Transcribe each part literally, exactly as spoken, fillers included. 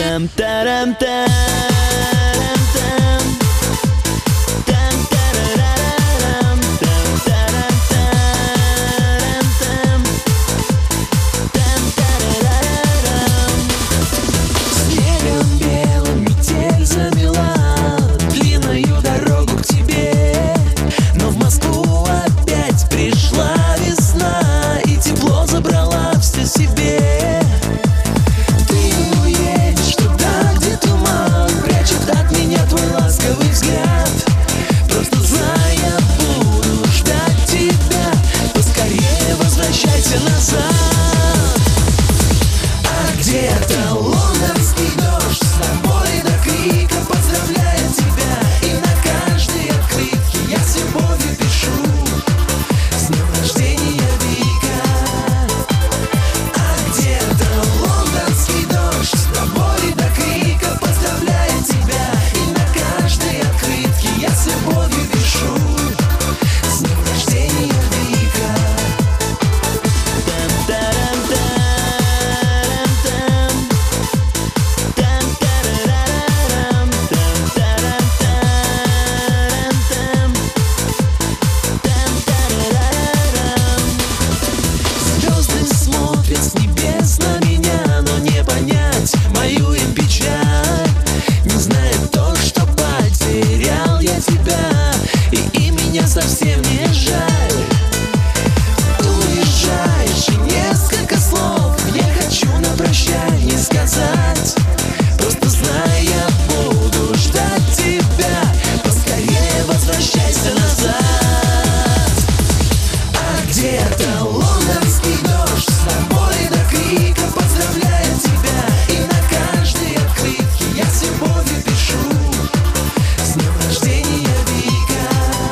Там-тарам-там. Совсем не жаль. Ты уезжаешь, и несколько слов я хочу на прощанье сказать. Просто знай, я буду ждать тебя. Поскорее возвращайся назад. А где-то лондонский дождь, с тобой до крика поздравляю тебя. И на каждой открытке я с любовью пишу: с днем рождения, Вика.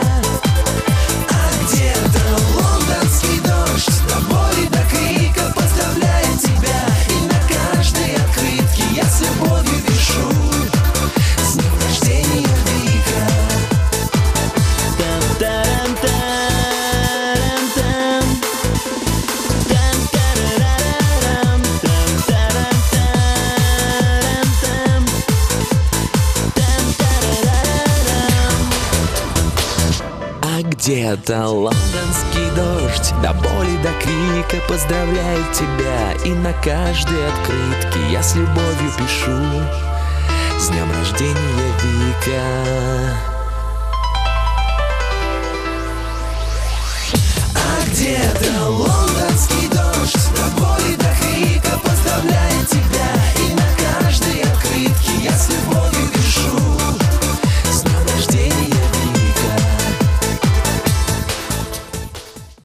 Где-то лондонский дождь, до боли, до крика поздравляю тебя. И на каждой открытке я с любовью пишу: с днем рождения, Вика. А где-то лондонский дождь, до боли, до крика поздравляю тебя. И на каждой